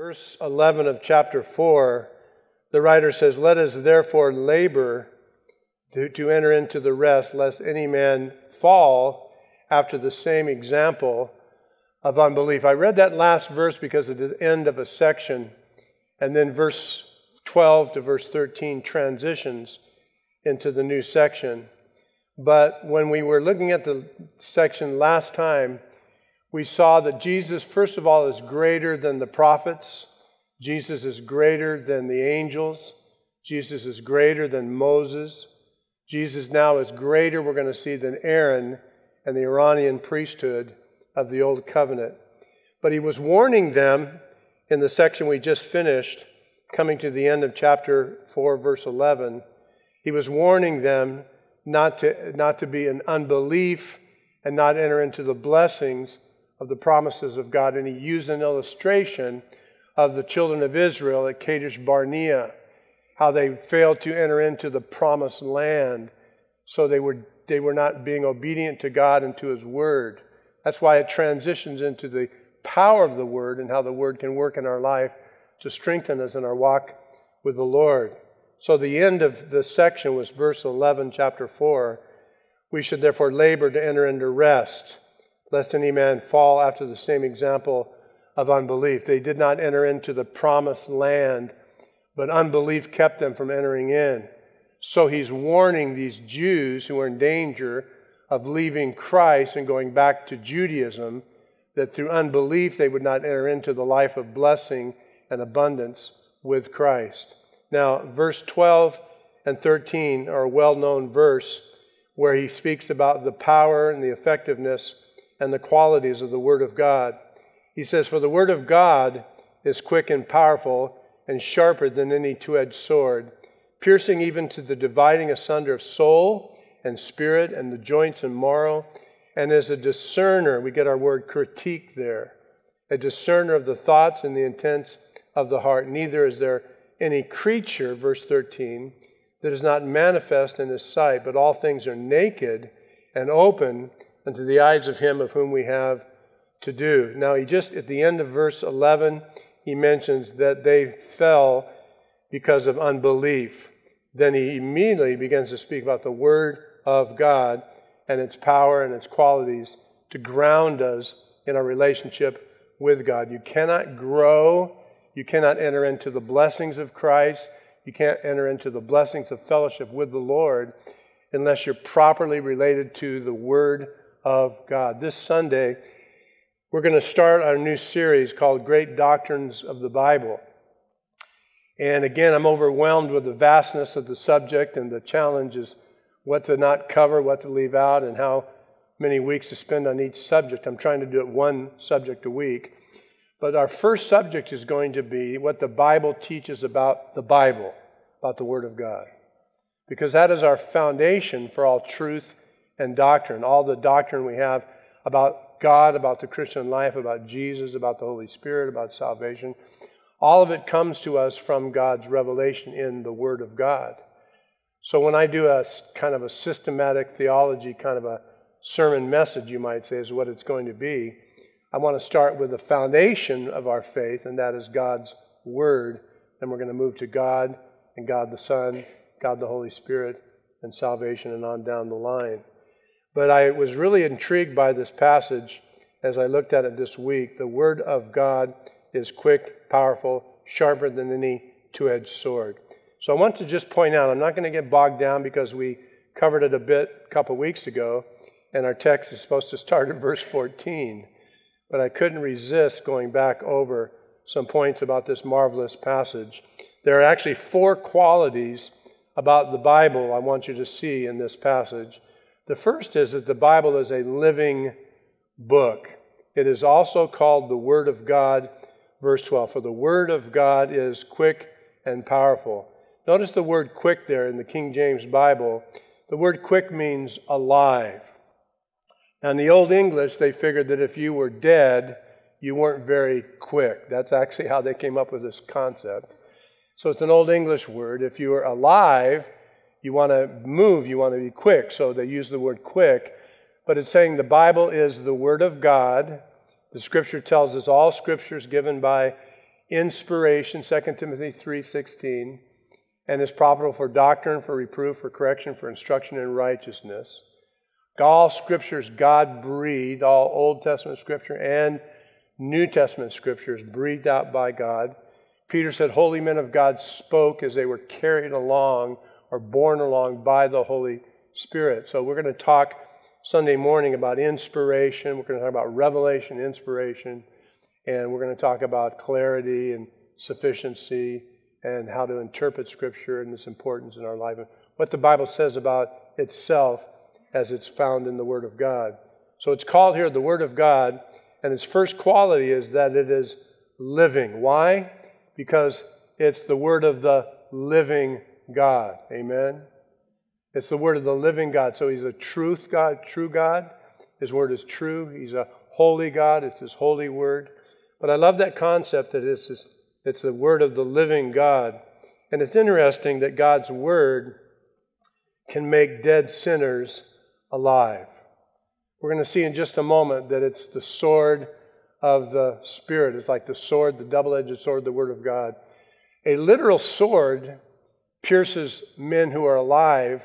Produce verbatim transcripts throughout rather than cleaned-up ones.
verse eleven of chapter four, the writer says, "Let us therefore labor to, to enter into the rest, lest any man fall after the same example of unbelief." I read that last verse because it's the end of a section, and then verse twelve to verse thirteen transitions into the new section. But when we were looking at the section last time, we saw that Jesus, first of all, is greater than the prophets. Jesus is greater than the angels. Jesus is greater than Moses. Jesus now is greater, we're going to see, than Aaron and the Aaronian priesthood of the Old Covenant. But he was warning them in the section we just finished, coming to the end of chapter four, verse eleven. He was warning them not to, not to be in unbelief and not enter into the blessings of the promises of God. And he used an illustration of the children of Israel at Kadesh Barnea, how they failed to enter into the promised land. So they were they were not being obedient to God and to his word. That's why it transitions into the power of the word and how the word can work in our life to strengthen us in our walk with the Lord. So the end of the section was verse eleven, chapter four. "We should therefore labor to enter into rest, lest any man fall after the same example of unbelief." They did not enter into the promised land, but unbelief kept them from entering in. So he's warning these Jews who are in danger of leaving Christ and going back to Judaism, that through unbelief they would not enter into the life of blessing and abundance with Christ. Now, verse twelve and thirteen are a well-known verse where he speaks about the power and the effectiveness and the qualities of the Word of God. He says, "For the Word of God is quick and powerful and sharper than any two-edged sword, piercing even to the dividing asunder of soul and spirit and the joints and marrow, and is a discerner," we get our word critique there, "a discerner of the thoughts and the intents of the heart. Neither is there any creature," verse thirteen, "that is not manifest in his sight, but all things are naked and open unto the eyes of him of whom we have to do." Now, he just, at the end of verse eleven, he mentions that they fell because of unbelief. Then he immediately begins to speak about the Word of God and its power and its qualities to ground us in our relationship with God. You cannot grow, you cannot enter into the blessings of Christ, you can't enter into the blessings of fellowship with the Lord unless you're properly related to the Word of God. This Sunday, we're going to start our new series called Great Doctrines of the Bible. And again, I'm overwhelmed with the vastness of the subject, and the challenge is what to not cover, what to leave out, and how many weeks to spend on each subject. I'm trying to do it one subject a week. But our first subject is going to be what the Bible teaches about the Bible, about the Word of God. Because that is our foundation for all truth and doctrine, all the doctrine we have about God, about the Christian life, about Jesus, about the Holy Spirit, about salvation. All of it comes to us from God's revelation in the Word of God. So when I do a kind of a systematic theology, kind of a sermon message, you might say, is what it's going to be, I want to start with the foundation of our faith, and that is God's Word. Then we're going to move to God and God the Son, God the Holy Spirit, and salvation, and on down the line. But I was really intrigued by this passage as I looked at it this week. The Word of God is quick, powerful, sharper than any two-edged sword. So I want to just point out, I'm not going to get bogged down because we covered it a bit a couple weeks ago, and our text is supposed to start at verse fourteen. But I couldn't resist going back over some points about this marvelous passage. There are actually four qualities about the Bible I want you to see in this passage. The first is that the Bible is a living book. It is also called the Word of God, verse twelve. "For the Word of God is quick and powerful." Notice the word quick there in the King James Bible. The word quick means alive. Now, in the Old English, they figured that if you were dead, you weren't very quick. That's actually how they came up with this concept. So it's an Old English word. If you are alive, you want to move, you want to be quick. So they use the word quick. But it's saying the Bible is the Word of God. The Scripture tells us all Scripture is given by inspiration, Second Timothy three sixteen, and is profitable for doctrine, for reproof, for correction, for instruction in righteousness. All Scripture is God-breathed, all Old Testament Scripture and New Testament Scripture is breathed out by God. Peter said, holy men of God spoke as they were carried along or borne along by the Holy Spirit. So we're going to talk Sunday morning about inspiration. We're going to talk about revelation, inspiration, and we're going to talk about clarity and sufficiency and how to interpret Scripture and its importance in our life, and what the Bible says about itself as it's found in the Word of God. So it's called here the Word of God, and its first quality is that it is living. Why? Because it's the Word of the living God. Amen? It's the Word of the living God. So He's a truth God, true God. His Word is true. He's a holy God. It's His holy Word. But I love that concept that it's, this, it's the Word of the living God. And it's interesting that God's Word can make dead sinners alive. We're going to see in just a moment that it's the sword of the Spirit. It's like the sword, the double-edged sword, the Word of God. A literal sword pierces men who are alive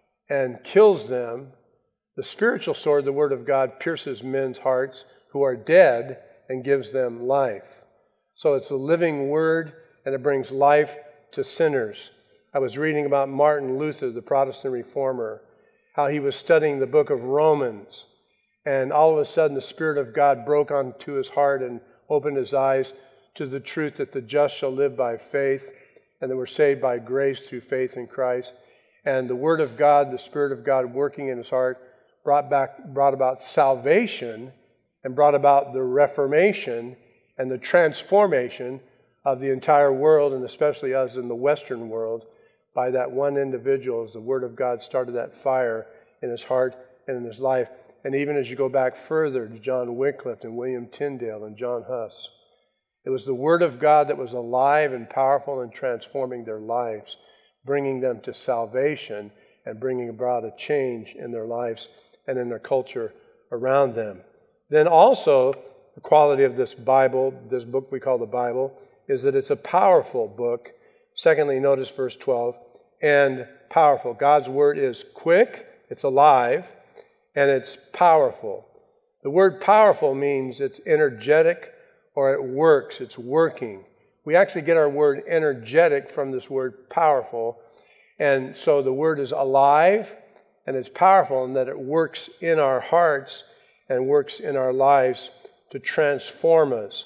and kills them. The spiritual sword, the Word of God, pierces men's hearts who are dead and gives them life. So it's a living Word, and it brings life to sinners. I was reading about Martin Luther, the Protestant reformer, how he was studying the book of Romans, and all of a sudden the Spirit of God broke onto his heart and opened his eyes to the truth that the just shall live by faith, and that we're saved by grace through faith in Christ. And the Word of God, the Spirit of God working in his heart, brought back, brought about salvation and brought about the reformation and the transformation of the entire world, and especially us in the Western world, by that one individual as the Word of God started that fire in his heart and in his life. And even as you go back further to John Wycliffe and William Tyndale and John Huss, it was the Word of God that was alive and powerful and transforming their lives, bringing them to salvation and bringing about a change in their lives and in their culture around them. Then also, the quality of this Bible, this book we call the Bible, is that it's a powerful book. Secondly, notice verse twelve, and powerful. God's Word is quick, it's alive, and it's powerful. The word powerful means it's energetic or it works, it's working. We actually get our word energetic from this word powerful. And so the word is alive and it's powerful in that it works in our hearts and works in our lives to transform us.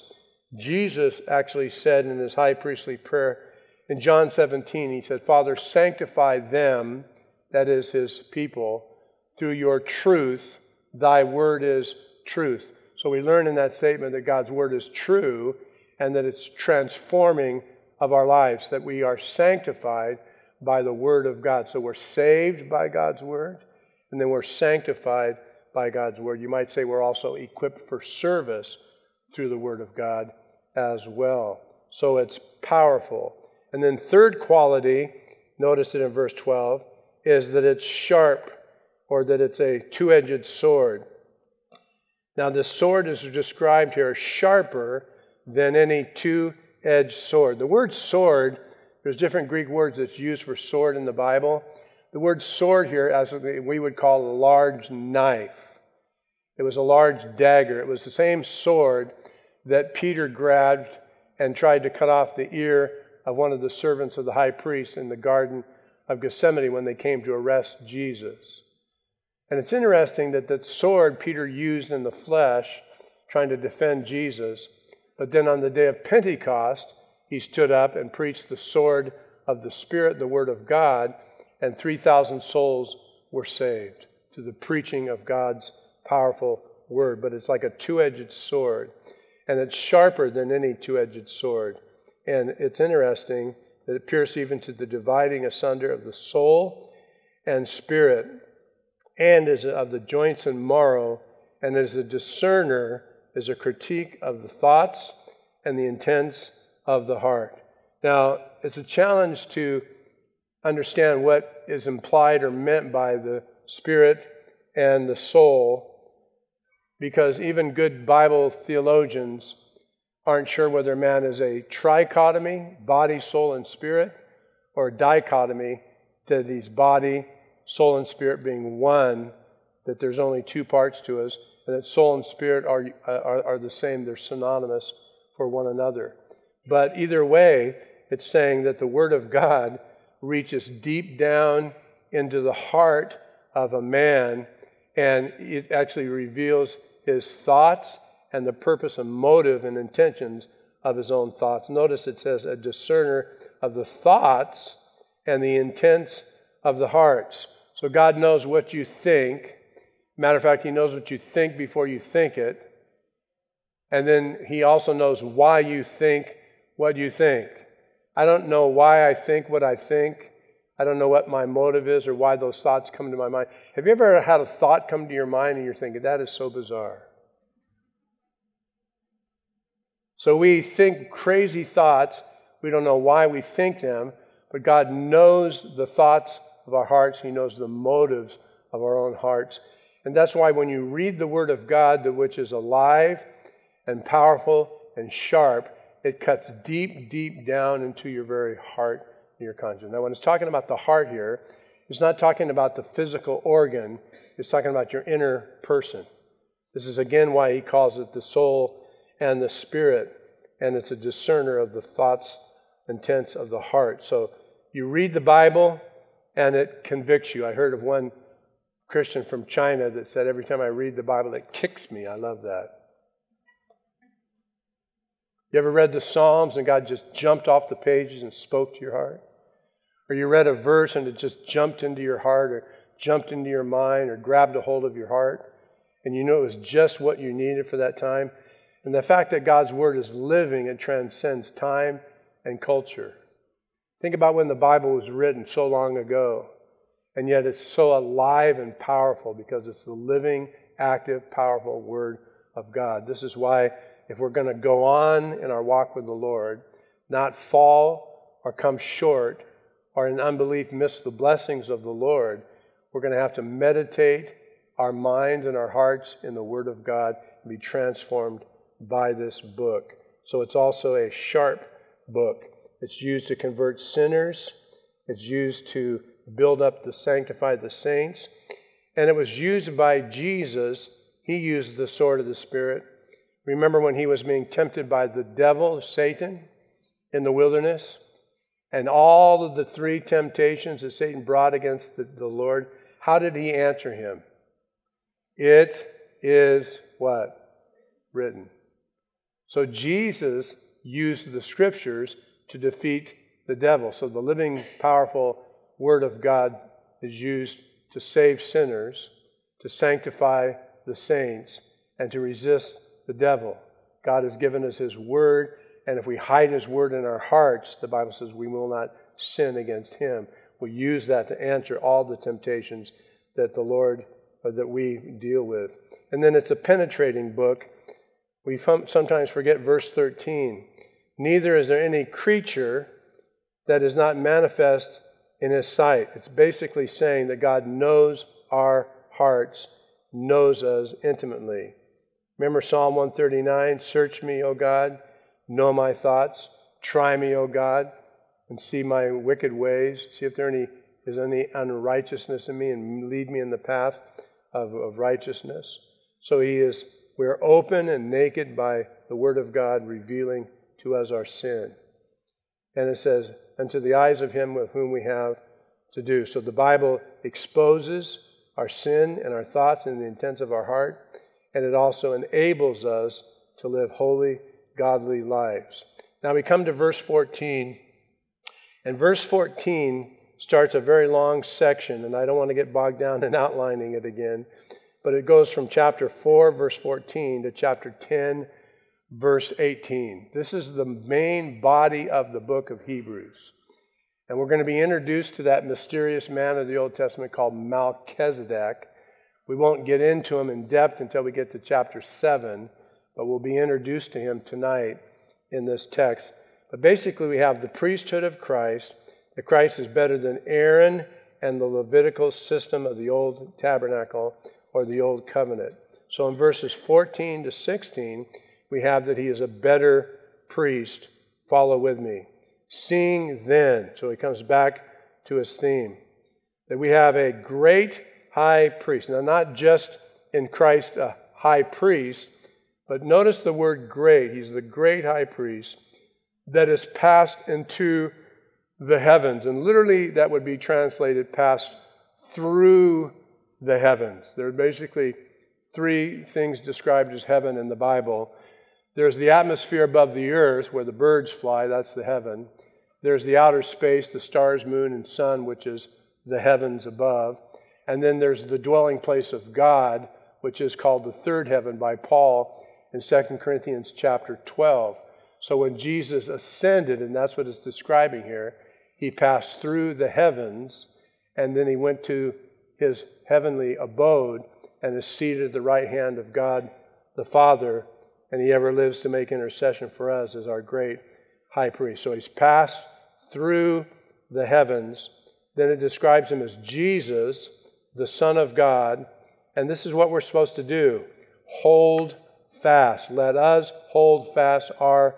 Jesus actually said in his high priestly prayer in John seventeen, he said, Father, sanctify them, that is his people, through your truth. Thy word is truth. So we learn in that statement that God's word is true and that it's transforming of our lives, that we are sanctified by the word of God. So we're saved by God's word, and then we're sanctified by God's word. You might say we're also equipped for service through the word of God as well. So it's powerful. And then third quality, notice it in verse twelve, is that it's sharp, or that it's a two-edged sword. Now this sword is described here sharper than any two-edged sword. The word sword, there's different Greek words that's used for sword in the Bible. The word sword here, as we would call a large knife. It was a large dagger. It was the same sword that Peter grabbed and tried to cut off the ear of one of the servants of the high priest in the Garden of Gethsemane when they came to arrest Jesus. And it's interesting that that sword Peter used in the flesh, trying to defend Jesus, but then on the day of Pentecost, he stood up and preached the sword of the Spirit, the Word of God, and three thousand souls were saved through the preaching of God's powerful Word. But it's like a two-edged sword, and it's sharper than any two-edged sword. And it's interesting that it pierces even to the dividing asunder of the soul and spirit, and is of the joints and marrow, and is a discerner, is a critique of the thoughts and the intents of the heart. Now, it's a challenge to understand what is implied or meant by the spirit and the soul, because even good Bible theologians aren't sure whether man is a trichotomy, body, soul, and spirit, or a dichotomy, that he's body, soul, and spirit being one, that there's only two parts to us, and that soul and spirit are, are, are the same, they're synonymous for one another. But either way, it's saying that the Word of God reaches deep down into the heart of a man, and it actually reveals his thoughts and the purpose and motive and intentions of his own thoughts. Notice it says a discerner of the thoughts and the intents of the hearts. So God knows what you think. Matter of fact, He knows what you think before you think it. And then He also knows why you think what you think. I don't know why I think what I think. I don't know what my motive is or why those thoughts come to my mind. Have you ever had a thought come to your mind and you're thinking, that is so bizarre? So we think crazy thoughts. We don't know why we think them, but God knows the thoughts of our hearts. He knows the motives of our own hearts. And that's why when you read the Word of God, which is alive and powerful and sharp, it cuts deep, deep down into your very heart and your conscience. Now, when it's talking about the heart here, it's not talking about the physical organ. It's talking about your inner person. This is, again, why he calls it the soul and the spirit, and it's a discerner of the thoughts, intents of the heart. So you read the Bible, and it convicts you. I heard of one Christian from China that said, every time I read the Bible, it kicks me. I love that. You ever read the Psalms and God just jumped off the pages and spoke to your heart? Or you read a verse and it just jumped into your heart or jumped into your mind or grabbed a hold of your heart and you know it was just what you needed for that time? And the fact that God's Word is living, it transcends time and culture. Think about when the Bible was written so long ago, and yet it's so alive and powerful because it's the living, active, powerful Word of God. This is why if we're going to go on in our walk with the Lord, not fall or come short or in unbelief miss the blessings of the Lord, we're going to have to meditate our minds and our hearts in the Word of God and be transformed by this book. So it's also a sharp book. It's used to convert sinners. It's used to build up the sanctify the saints. And it was used by Jesus. He used the sword of the Spirit. Remember when he was being tempted by the devil, Satan, in the wilderness? And all of the three temptations that Satan brought against the, the Lord, how did he answer him? It is what? Written. So Jesus used the Scriptures to defeat the devil. So the living, powerful Word of God is used to save sinners, to sanctify the saints, and to resist the devil. God has given us His Word, and if we hide His Word in our hearts, the Bible says we will not sin against Him. We use that to answer all the temptations that the Lord, or that we deal with. And then it's a penetrating book. We sometimes forget verse thirteen. Neither is there any creature that is not manifest in His sight. It's basically saying that God knows our hearts, knows us intimately. Remember Psalm one thirty-nine, search me, O God, know my thoughts, try me, O God, and see my wicked ways, see if there any, is any unrighteousness in me, and lead me in the path of, of righteousness. So he is, we're open and naked by the Word of God revealing to us our sin. And it says, unto the eyes of him with whom we have to do. So the Bible exposes our sin and our thoughts and the intents of our heart, and it also enables us to live holy, godly lives. Now we come to verse fourteen, and verse fourteen starts a very long section, and I don't want to get bogged down in outlining it again, but it goes from chapter four, verse fourteen, to chapter ten, verse eighteen. This is the main body of the book of Hebrews. And we're going to be introduced to that mysterious man of the Old Testament called Melchizedek. We won't get into him in depth until we get to chapter seven, but we'll be introduced to him tonight in this text. But basically we have the priesthood of Christ. That Christ is better than Aaron and the Levitical system of the old tabernacle or the old covenant. So in verses fourteen to sixteen, we have that he is a better priest, follow with me. Seeing then, so he comes back to his theme, that we have a great high priest. Now, not just in Christ a high priest, but notice the word great. He's the great high priest that is passed into the heavens. And literally that would be translated passed through the heavens. There are basically three things described as heaven in the Bible. There's the atmosphere above the earth where the birds fly, that's the heaven. There's the outer space, the stars, moon, and sun, which is the heavens above. And then there's the dwelling place of God, which is called the third heaven by Paul in Second Corinthians chapter twelve. So when Jesus ascended, and that's what it's describing here, he passed through the heavens, and then he went to his heavenly abode and is seated at the right hand of God the Father, and he ever lives to make intercession for us as our great high priest. So he's passed through the heavens. Then it describes him as Jesus, the Son of God, and this is what we're supposed to do. Hold fast. Let us hold fast our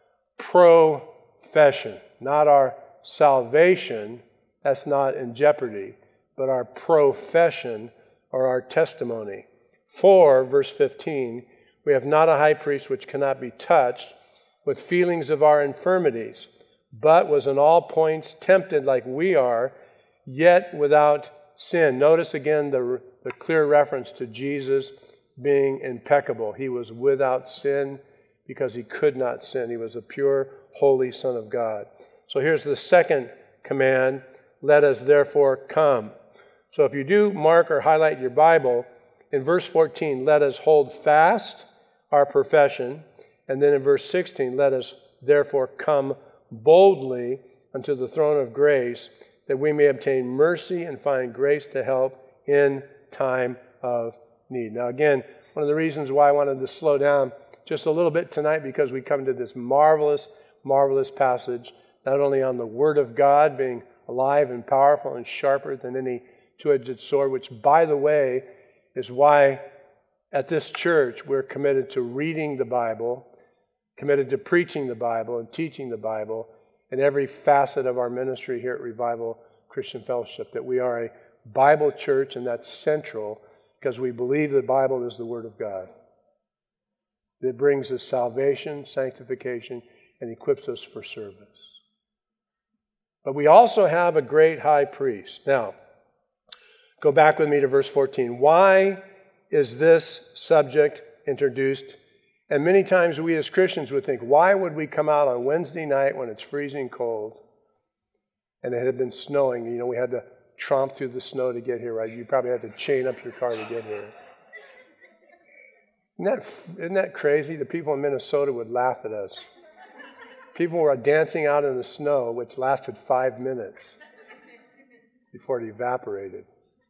profession, not our salvation. That's not in jeopardy, but our profession or our testimony. For, verse fifteen, we have not a high priest which cannot be touched with feelings of our infirmities, but was in all points tempted like we are, yet without sin. Notice again the, the clear reference to Jesus being impeccable. He was without sin because he could not sin. He was a pure, holy Son of God. So here's the second command, let us therefore come. So if you do mark or highlight your Bible, in verse fourteen, let us hold fast our profession. And then in verse sixteen, let us therefore come boldly unto the throne of grace, that we may obtain mercy and find grace to help in time of need. Now again, one of the reasons why I wanted to slow down just a little bit tonight, because we come to this marvelous, marvelous passage, not only on the Word of God being alive and powerful and sharper than any two-edged sword, which, by the way, is why at this church we're committed to reading the Bible, committed to preaching the Bible and teaching the Bible in every facet of our ministry here at Revival Christian Fellowship, that we are a Bible church, and that's central because we believe the Bible is the Word of God. It brings us salvation, sanctification, and equips us for service. But we also have a great high priest. Now, go back with me to verse fourteen. Why is this subject introduced? And many times we as Christians would think, why would we come out on Wednesday night when it's freezing cold and it had been snowing? You know, we had to tromp through the snow to get here, right? You probably had to chain up your car to get here. Isn't that, isn't that crazy? The people in Minnesota would laugh at us. People were dancing out in the snow, which lasted five minutes before it evaporated.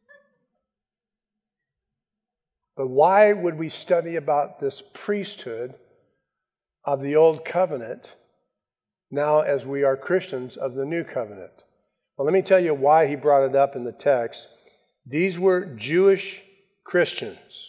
But why would we study about this priesthood of the Old Covenant now as we are Christians of the New Covenant? Well, let me tell you why he brought it up in the text. These were Jewish Christians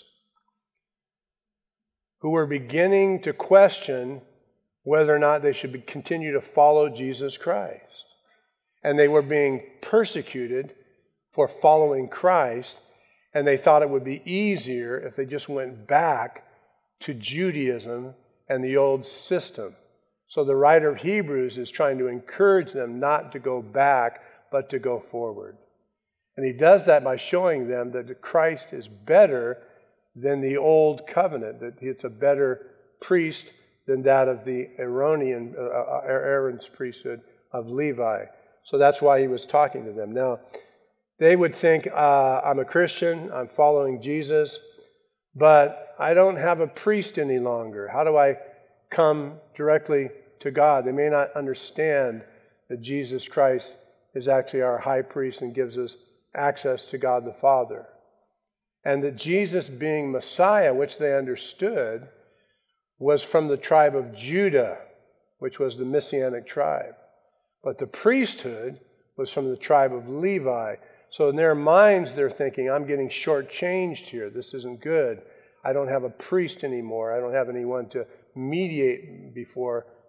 who were beginning to question whether or not they should be, continue to follow Jesus Christ. And they were being persecuted for following Christ, and they thought it would be easier if they just went back to Judaism and the old system. So the writer of Hebrews is trying to encourage them not to go back, but to go forward. And he does that by showing them that Christ is better than the old covenant, that it's a better priest than that of the Aaronian, uh, Aaron's priesthood of Levi. So that's why he was talking to them. Now, they would think, uh, I'm a Christian, I'm following Jesus, but I don't have a priest any longer. How do I come directly to God? They may not understand that Jesus Christ is actually our high priest and gives us access to God the Father. And that Jesus being Messiah, which they understood, was from the tribe of Judah, which was the Messianic tribe. But the priesthood was from the tribe of Levi. So in their minds, they're thinking, I'm getting shortchanged here. This isn't good. I don't have a priest anymore. I don't have anyone to mediate before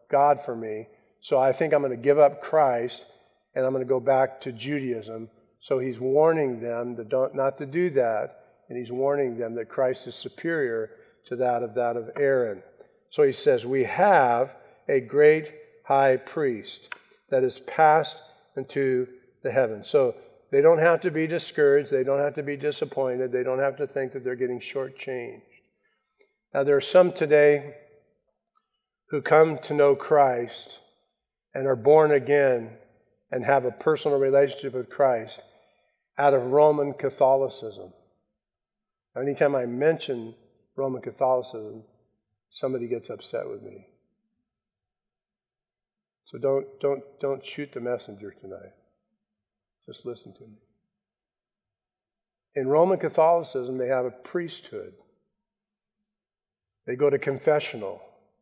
God for me. So I think I'm going to give up Christ and I'm going to go back to Judaism. So he's warning them to don't, not to do that. And he's warning them that Christ is superior to that of that of Aaron. So he says, we have a great high priest that is passed into the heavens. So they don't have to be discouraged. They don't have to be disappointed. They don't have to think that they're getting shortchanged. Now, there are some today who come to know Christ and are born again and have a personal relationship with Christ out of Roman Catholicism. Anytime I mention Roman Catholicism, somebody gets upset with me. So don't, don't, don't shoot the messenger tonight. Just listen to me. In Roman Catholicism, they have a priesthood. They go to confessional.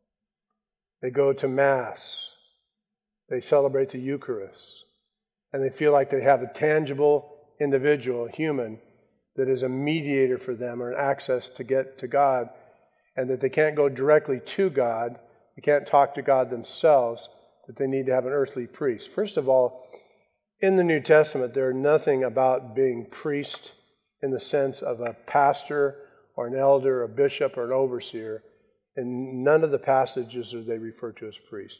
They go to Mass. They celebrate the Eucharist. And they feel like they have a tangible individual, human, that is a mediator for them or an access to get to God, and that they can't go directly to God. They can't talk to God themselves, that they need to have an earthly priest. First of all, in the New Testament, there are nothing about being priest in the sense of a pastor or an elder, a bishop, or an overseer. In none of the passages are they referred to as priests.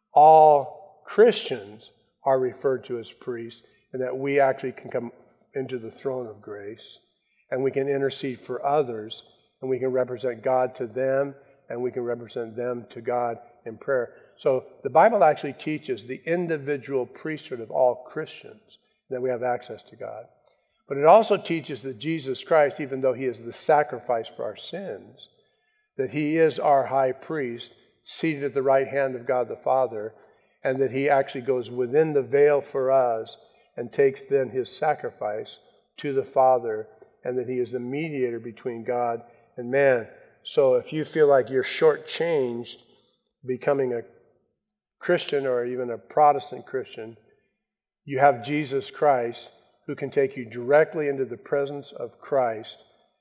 All Christians are referred to as priests, and that we actually can come into the throne of grace, and we can intercede for others, and we can represent God to them, and we can represent them to God in prayer. So the Bible actually teaches the individual priesthood of all Christians, that we have access to God. But it also teaches that Jesus Christ, even though he is the sacrifice for our sins, that he is our high priest, seated at the right hand of God the Father, and that he actually goes within the veil for us and takes then his sacrifice to the Father, and that he is the mediator between God and man. So if you feel like you're shortchanged becoming a Christian or even a Protestant Christian, you have Jesus Christ who can take you directly into the presence of Christ,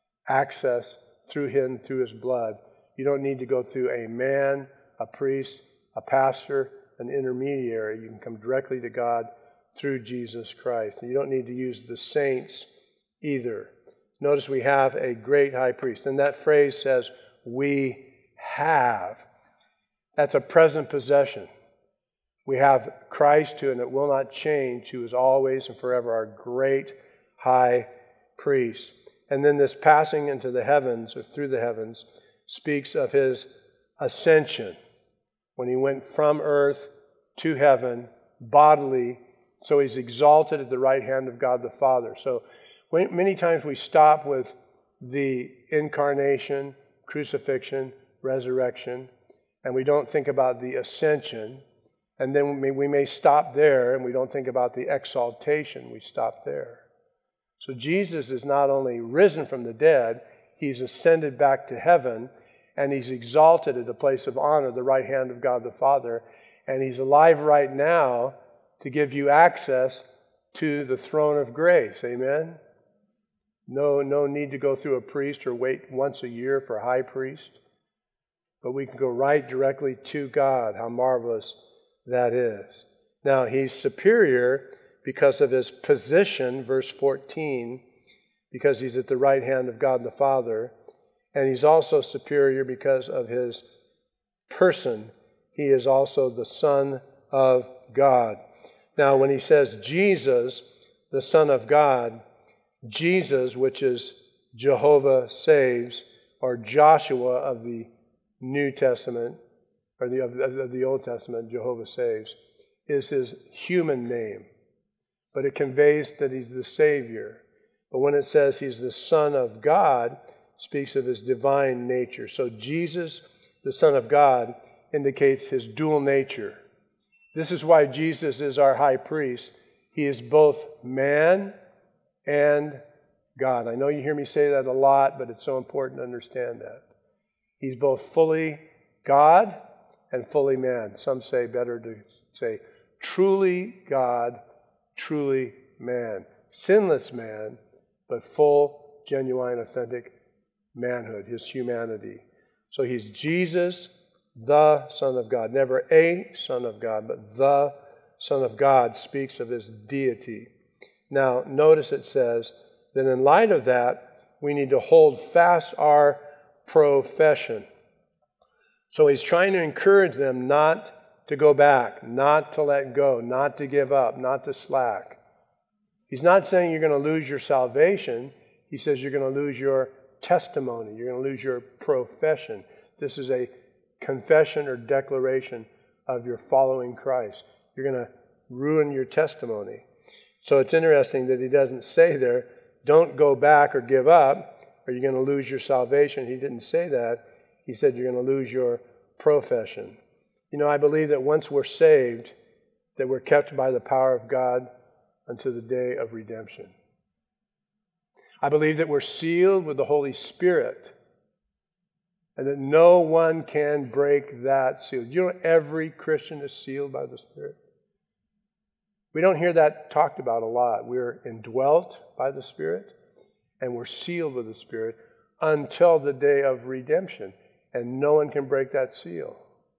access through him, through his blood. You don't need to go through a man, a priest, a pastor, an intermediary. You can come directly to God through Jesus Christ. And you don't need to use the saints either. Notice we have a great high priest. And that phrase says, we have. That's a present possession. We have Christ who, and it will not change, who is always and forever our great high priest. And then this passing into the heavens, or through the heavens, speaks of his ascension, when he went from earth to heaven bodily. So he's exalted at the right hand of God the Father. So when, many times we stop with the incarnation, crucifixion, resurrection, and we don't think about the ascension. And then we may, we may stop there, and we don't think about the exaltation. We stop there. So Jesus is not only risen from the dead, he's ascended back to heaven, and he's exalted at the place of honor, the right hand of God the Father. And he's alive right now to give you access to the throne of grace. Amen? No, no need to go through a priest or wait once a year for a high priest. But we can go right directly to God. How marvelous that is. Now, he's superior because of his position, verse fourteen, because he's at the right hand of God the Father. And he's also superior because of his person. He is also the Son of God. Now, when he says Jesus, the Son of God, Jesus, which is Jehovah saves, or Joshua of the New Testament, or the, of, of the Old Testament, Jehovah saves, is his human name. But it conveys that he's the Savior. But when it says he's the Son of God, it speaks of his divine nature. So Jesus, the Son of God, indicates his dual nature. This is why Jesus is our high priest. He is both man and God. I know you hear me say that a lot, but it's so important to understand that. He's both fully God and fully man. Some say better to say truly God, truly man. Sinless man, but full, genuine, authentic manhood, his humanity. So he's Jesus, The Son of God. Never a Son of God, but the Son of God speaks of his deity. Now, notice it says that in light of that, we need to hold fast our profession. So he's trying to encourage them not to go back, not to let go, not to give up, not to slack. He's not saying you're going to lose your salvation. He says you're going to lose your testimony. You're going to lose your profession. This is a confession or declaration of your following Christ. You're going to ruin your testimony. So it's interesting that he doesn't say there, don't go back or give up, or you're going to lose your salvation. He didn't say that. He said you're going to lose your profession. You know, I believe that once we're saved, that we're kept by the power of God unto the day of redemption. I believe that we're sealed with the Holy Spirit and that no one can break that seal. You know, every Christian is sealed by the Spirit. We don't hear that talked about a lot. We're indwelt by the Spirit and we're sealed with the Spirit until the day of redemption. And no one can break that seal.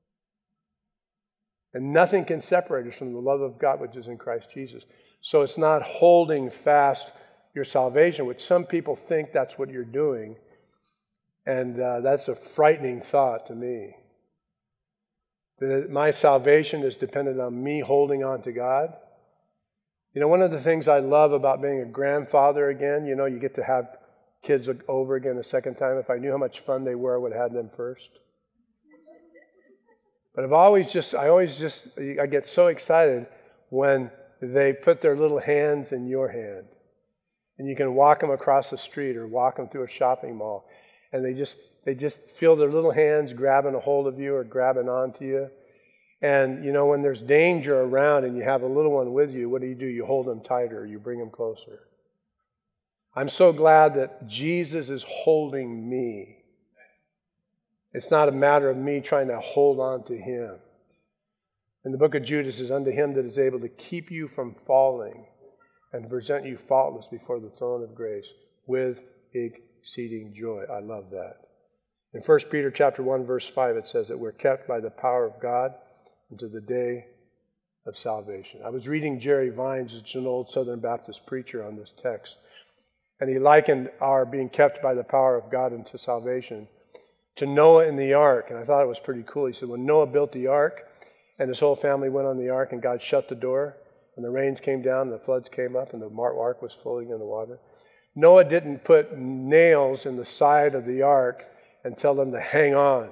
And nothing can separate us from the love of God which is in Christ Jesus. So it's not holding fast your salvation, which some people think that's what you're doing. And uh, that's a frightening thought to me. That my salvation is dependent on me holding on to God. You know, one of the things I love about being a grandfather again, you know, you get to have kids over again a second time. If I knew how much fun they were, I would have had them first. But I've always just, I always just, I get so excited when they put their little hands in your hand. And you can walk them across the street or walk them through a shopping mall. And they just, they just feel their little hands grabbing a hold of you or grabbing onto you. And, you know, when there's danger around and you have a little one with you, what do you do? You hold them tighter, you bring them closer. I'm so glad that Jesus is holding me. It's not a matter of me trying to hold on to him. In the book of Jude, it says, unto him that is able to keep you from falling and to present you faultless before the throne of grace with exceeding joy. I love that. In First Peter chapter one, verse five, it says that we're kept by the power of God unto the day of salvation. I was reading Jerry Vines, it's an old Southern Baptist preacher, on this text. And he likened our being kept by the power of God unto salvation to Noah in the ark. And I thought it was pretty cool. He said, when Noah built the ark and his whole family went on the ark and God shut the door and the rains came down and the floods came up and the ark was floating in the water, Noah didn't put nails in the side of the ark and tell them to hang on.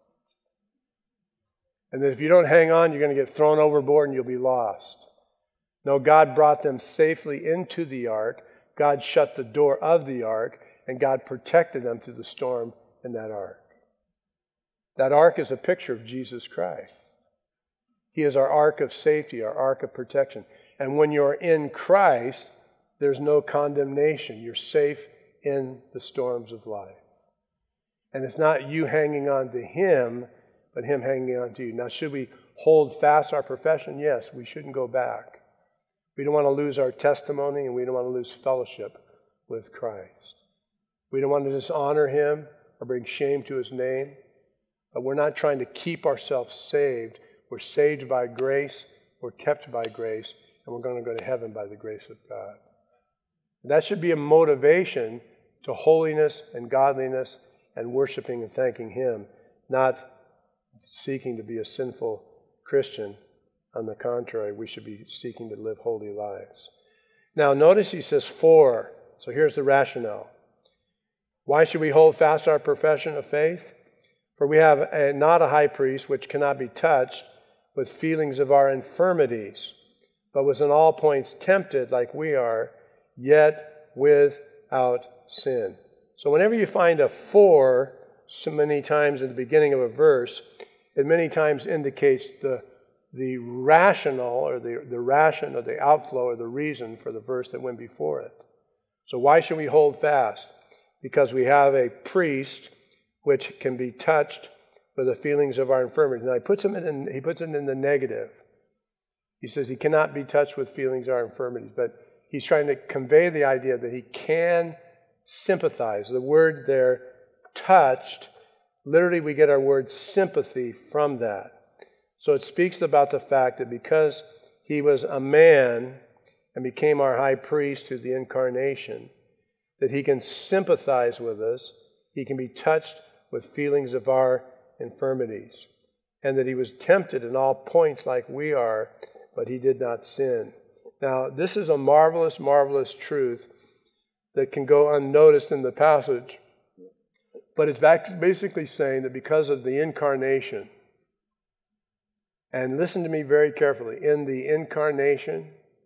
And that if you don't hang on, you're going to get thrown overboard and you'll be lost. No, God brought them safely into the ark. God shut the door of the ark, and God protected them through the storm in that ark. That ark is a picture of Jesus Christ. He is our ark of safety, our ark of protection. And when you're in Christ, there's no condemnation. You're safe in the storms of life. And it's not you hanging on to him, but him hanging on to you. Now, should we hold fast our profession? Yes, we shouldn't go back. We don't want to lose our testimony, and we don't want to lose fellowship with Christ. We don't want to dishonor him or bring shame to his name. But we're not trying to keep ourselves saved. We're saved by grace, we're kept by grace, and we're going to go to heaven by the grace of God. That should be a motivation to holiness and godliness and worshiping and thanking him, not seeking to be a sinful Christian. On the contrary, we should be seeking to live holy lives. Now, notice he says for. So here's the rationale. Why should we hold fast our profession of faith? For we have a, not a high priest which cannot be touched with feelings of our infirmities, but was in all points tempted like we are, yet without sin. So whenever you find a for so many times in the beginning of a verse, it many times indicates the the rational or the, the ration or the outflow or the reason for the verse that went before it. So why should we hold fast? Because we have a priest which can be touched with the feelings of our infirmity. Now he puts, him in, he puts it in the negative. He says he cannot be touched with feelings of our infirmities, but he's trying to convey the idea that he can sympathize. The word there, touched, Literally, we get our word sympathy from that. So it speaks about the fact that because he was a man and became our high priest through the incarnation, that he can sympathize with us, he can be touched with feelings of our infirmities, and that he was tempted in all points like we are, but he did not sin. Now, this is a marvelous, marvelous truth that can go unnoticed in the passage, but it's basically saying that because of the incarnation, and listen to me very carefully, in the incarnation,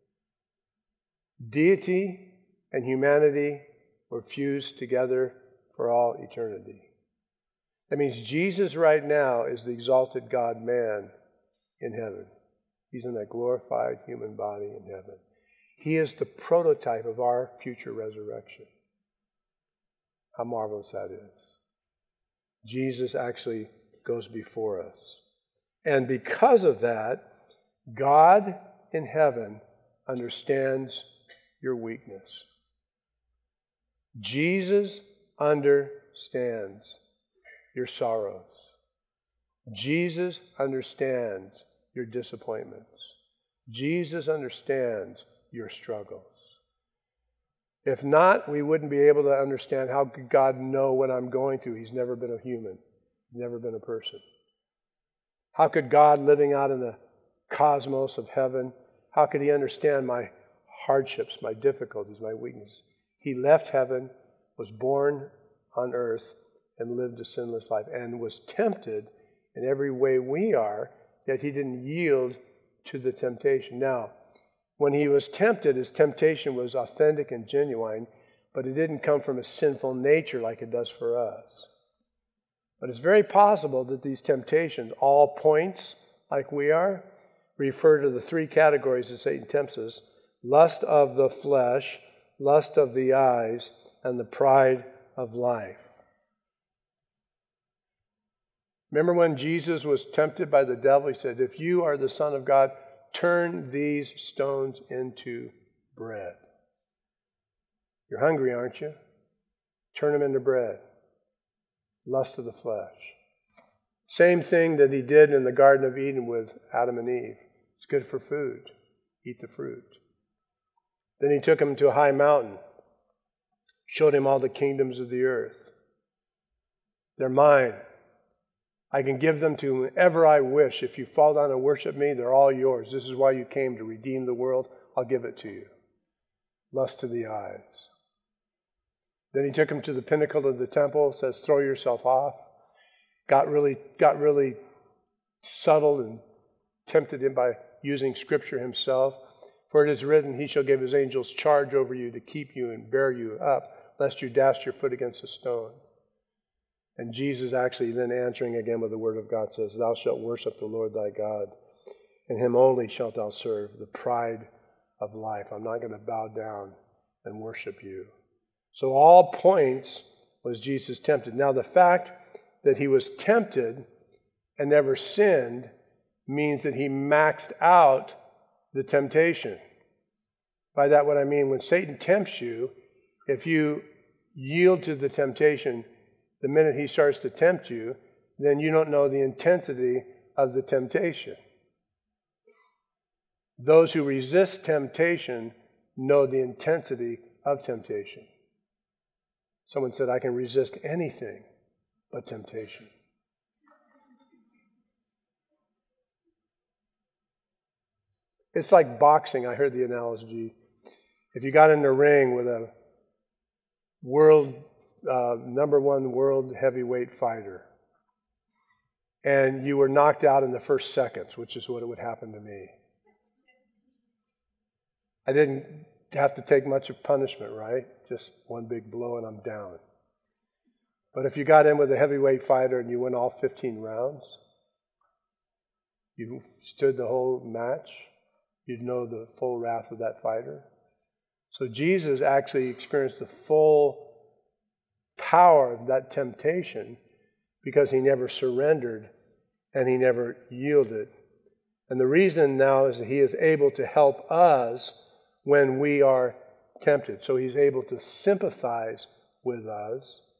deity and humanity were fused together for all eternity. That means Jesus right now is the exalted God-man in heaven. He's in that glorified human body in heaven. He is the prototype of our future resurrection. How marvelous that is. Jesus actually goes before us. And because of that, God in heaven understands your weakness. Jesus understands your sorrows. Jesus understands your disappointments. Jesus understands your struggles. If not, we wouldn't be able to understand how could God know what I'm going through. He's never been a human. He's never been a person. How could God, living out in the cosmos of heaven, how could he understand my hardships, my difficulties, my weaknesses? He left heaven, was born on earth, and lived a sinless life, and was tempted in every way we are, yet he didn't yield to the temptation. Now, when he was tempted, his temptation was authentic and genuine, but it didn't come from a sinful nature like it does for us. But it's very possible that these temptations, all points like we are, refer to the three categories that Satan tempts us: lust of the flesh, lust of the eyes, and the pride of life. Remember when Jesus was tempted by the devil? He said, if you are the Son of God, turn these stones into bread. You're hungry, aren't you? Turn them into bread. Lust of the flesh. Same thing that he did in the Garden of Eden with Adam and Eve. It's good for food. Eat the fruit. Then he took him to a high mountain, showed him all the kingdoms of the earth. They're mine. I can give them to whomever I wish. If you fall down and worship me, they're all yours. This is why you came, to redeem the world. I'll give it to you. Lust to the eyes. Then he took him to the pinnacle of the temple, says, throw yourself off. Got really, got really subtle and tempted him by using Scripture himself. For it is written, he shall give his angels charge over you to keep you and bear you up, lest you dash your foot against a stone. And Jesus actually then answering again with the word of God says, thou shalt worship the Lord thy God, and him only shalt thou serve, the pride of life. I'm not going to bow down and worship you. So all points was Jesus tempted. Now the fact that he was tempted and never sinned means that he maxed out the temptation. By that what I mean, when Satan tempts you, if you yield to the temptation, the minute he starts to tempt you, then you don't know the intensity of the temptation. Those who resist temptation know the intensity of temptation. Someone said, I can resist anything but temptation. It's like boxing. I heard the analogy. If you got in the ring with a world, uh, number one world heavyweight fighter, and you were knocked out in the first seconds, which is what it would happen to me. I didn't have to take much of punishment, right? Just one big blow and I'm down. But if you got in with a heavyweight fighter and you went all fifteen rounds, you stood the whole match, you'd know the full wrath of that fighter. So Jesus actually experienced the full power of that temptation because he never surrendered and he never yielded. And the reason now is that he is able to help us when we are tempted. So he's able to sympathize with us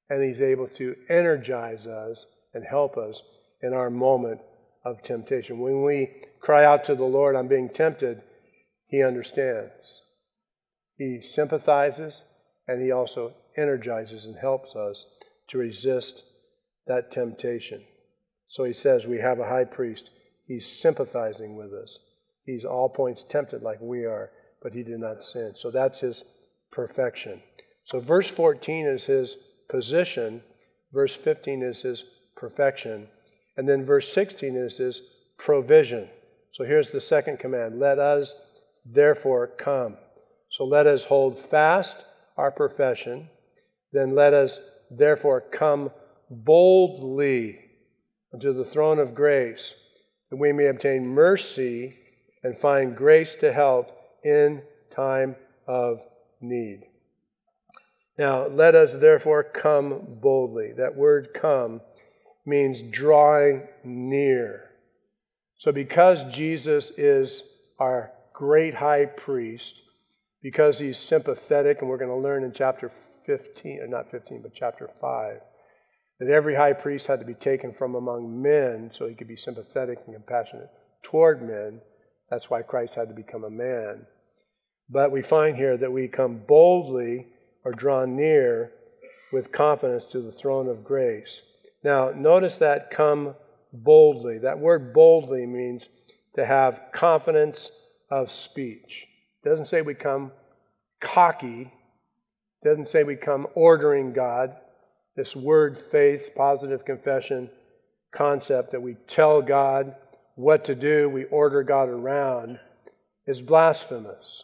and He's able to energize us and help us in our moment of temptation. When we cry out to the Lord, I'm being tempted, He understands. He sympathizes, and He also energizes and helps us to resist that temptation. So He says we have a high priest. He's sympathizing with us. He's all points tempted like we are, but He did not sin. So that's His perfection. So verse fourteen is His position. Verse fifteen is His perfection. And then verse sixteen is His provision. So here's the second command. Let us therefore come. So let us hold fast our profession. Then let us therefore come boldly unto the throne of grace, that we may obtain mercy and find grace to help in time of need. Now, let us therefore come boldly. That word come means drawing near. So because Jesus is our great high priest, because He's sympathetic, and we're going to learn in chapter fifteen, or not fifteen, but chapter five, that every high priest had to be taken from among men so he could be sympathetic and compassionate toward men. That's why Christ had to become a man. But we find here that we come boldly or draw near with confidence to the throne of grace. Now, notice that come boldly. That word boldly means to have confidence of speech. It doesn't say we come cocky. It doesn't say we come ordering God. This word faith, positive confession concept that we tell God what to do, we order God around, is blasphemous.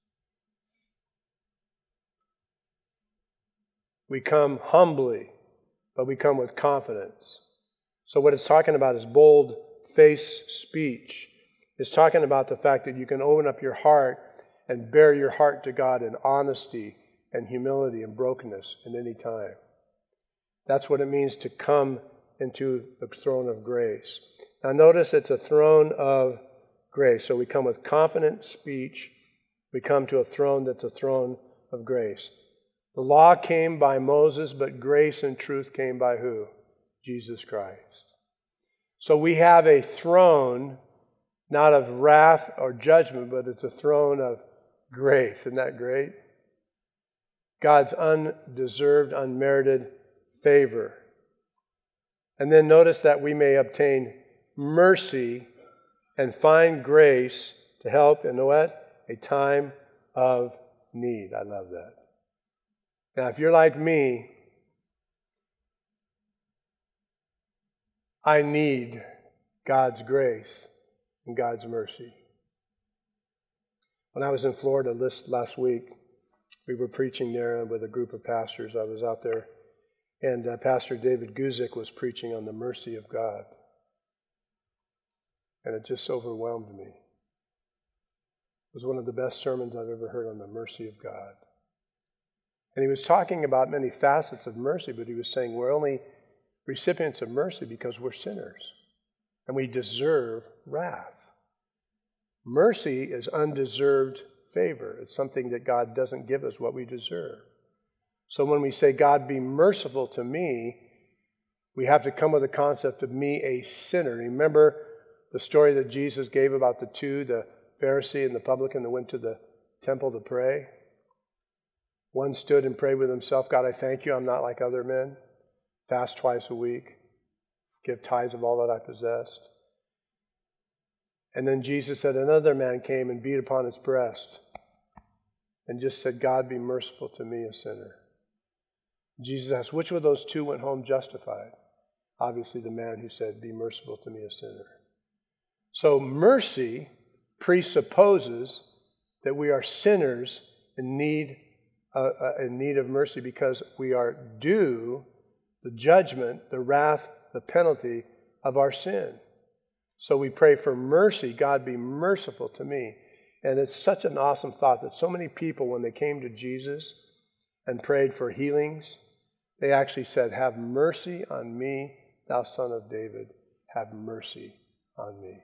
We come humbly, but we come with confidence. So what it's talking about is bold face speech. It's talking about the fact that you can open up your heart and bare your heart to God in honesty and humility and brokenness at any time. That's what it means to come into the throne of grace. Now notice it's a throne of grace. So we come with confident speech. We come to a throne that's a throne of grace. The law came by Moses, but grace and truth came by who? Jesus Christ. So we have a throne, not of wrath or judgment, but it's a throne of grace. Isn't that great? God's undeserved, unmerited favor. And then notice that we may obtain mercy and find grace to help in what? A time of need. I love that. Now, if you're like me, I need God's grace and God's mercy. When I was in Florida this last week, we were preaching there with a group of pastors. I was out there, and uh, Pastor David Guzik was preaching on the mercy of God. And it just overwhelmed me. It was one of the best sermons I've ever heard on the mercy of God. And he was talking about many facets of mercy, but he was saying we're only recipients of mercy because we're sinners and we deserve wrath. Mercy is undeserved favor. It's something that God doesn't give us what we deserve. So when we say, God, be merciful to me, we have to come with the concept of me, a sinner. Remember the story that Jesus gave about the two, the Pharisee and the publican that went to the temple to pray? One stood and prayed with himself, God, I thank you, I'm not like other men. Fast twice a week. Give tithes of all that I possessed. And then Jesus said, another man came and beat upon his breast and just said, God, be merciful to me, a sinner. Jesus asked, which of those two went home justified? Obviously the man who said, be merciful to me, a sinner. So mercy presupposes that we are sinners in need, uh, uh, in need of mercy because we are due the judgment, the wrath, the penalty of our sin. So we pray for mercy. God, be merciful to me. And it's such an awesome thought that so many people, when they came to Jesus and prayed for healings, they actually said, have mercy on me, thou son of David. Have mercy on me.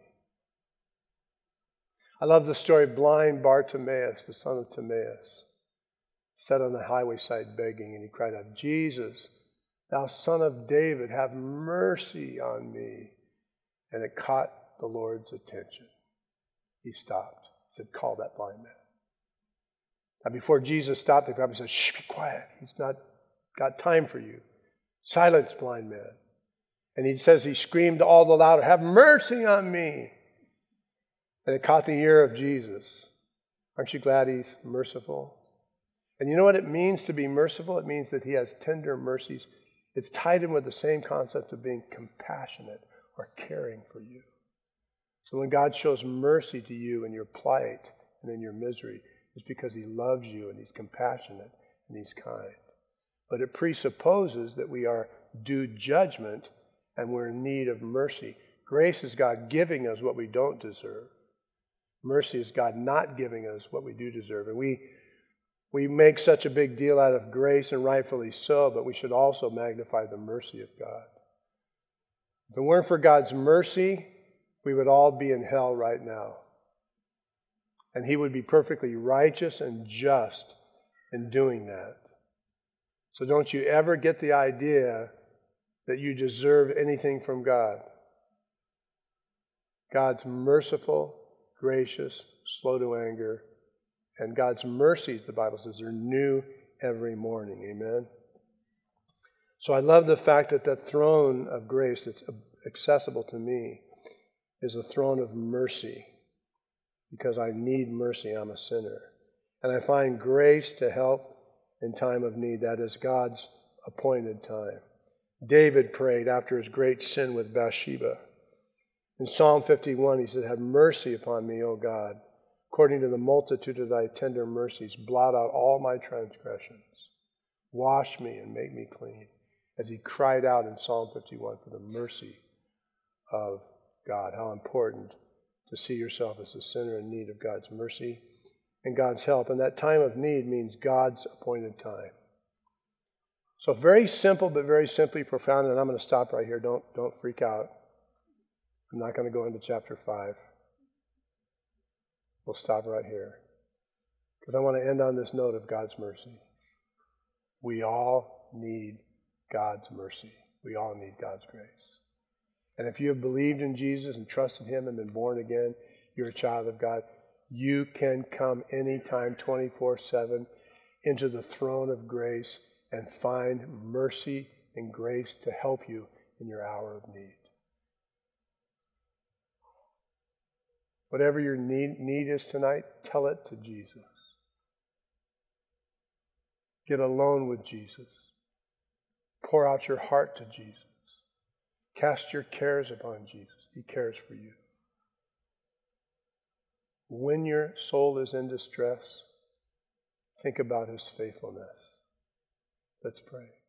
I love the story of blind Bartimaeus, the son of Timaeus, sat on the highway side begging, and he cried out, Jesus, Thou son of David, have mercy on me. And it caught the Lord's attention. He stopped. He said, call that blind man. Now before Jesus stopped, they probably said, shh, be quiet. He's not got time for you. Silence, blind man. And he says he screamed all the louder, have mercy on me. And it caught the ear of Jesus. Aren't you glad he's merciful? And you know what it means to be merciful? It means that he has tender mercies. It's tied in with the same concept of being compassionate or caring for you. So when God shows mercy to you in your plight and in your misery, it's because he loves you and he's compassionate and he's kind. But it presupposes that we are due judgment and we're in need of mercy. Grace is God giving us what we don't deserve. Mercy is God not giving us what we do deserve. And we We make such a big deal out of grace, and rightfully so, but we should also magnify the mercy of God. If it weren't for God's mercy, we would all be in hell right now. And he would be perfectly righteous and just in doing that. So don't you ever get the idea that you deserve anything from God. God's merciful, gracious, slow to anger, and God's mercies, the Bible says, are new every morning. Amen? So I love the fact that that throne of grace that's accessible to me is a throne of mercy, because I need mercy. I'm a sinner. And I find grace to help in time of need. That is God's appointed time. David prayed after his great sin with Bathsheba. In Psalm fifty-one, he said, have mercy upon me, O God. According to the multitude of thy tender mercies, blot out all my transgressions. Wash me and make me clean. As he cried out in Psalm fifty-one for the mercy of God. How important to see yourself as a sinner in need of God's mercy and God's help. And that time of need means God's appointed time. So very simple, but very simply profound. And I'm going to stop right here. Don't, don't freak out. I'm not going to go into chapter five. We'll stop right here, because I want to end on this note of God's mercy. We all need God's mercy. We all need God's grace. And if you have believed in Jesus and trusted him and been born again, you're a child of God. You can come anytime, twenty-four seven, into the throne of grace and find mercy and grace to help you in your hour of need. Whatever your need, need is tonight, tell it to Jesus. Get alone with Jesus. Pour out your heart to Jesus. Cast your cares upon Jesus. He cares for you. When your soul is in distress, think about his faithfulness. Let's pray.